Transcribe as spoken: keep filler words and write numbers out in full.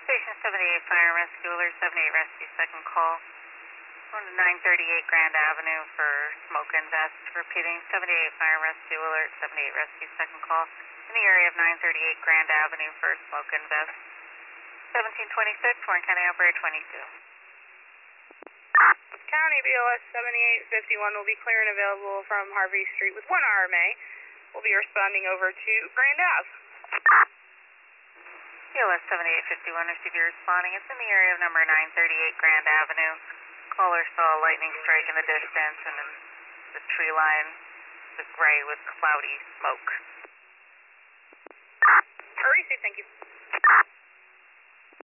Station seventy-eight, Fire and Rescue Alert, seventy-eight Rescue, second call. Going to nine thirty-eight Grand Avenue for smoke and vest. Repeating, seventy-eight Fire and Rescue Alert, seventy-eight Rescue, second call. In the area of nine thirty-eight Grand Avenue for smoke and vest. seventeen twenty-six, Warren County Operator twenty-two. County B O S seventy-eight fifty-one will be clear and available from Harvey Street with one R M A. We'll be responding over to Grand Ave. B O S seventy-eight fifty-one, receive your responding. It's in the area of number nine thirty-eight Grand Avenue. Caller saw a lightning strike in the distance and then the tree line was gray with cloudy smoke. Receive, thank you.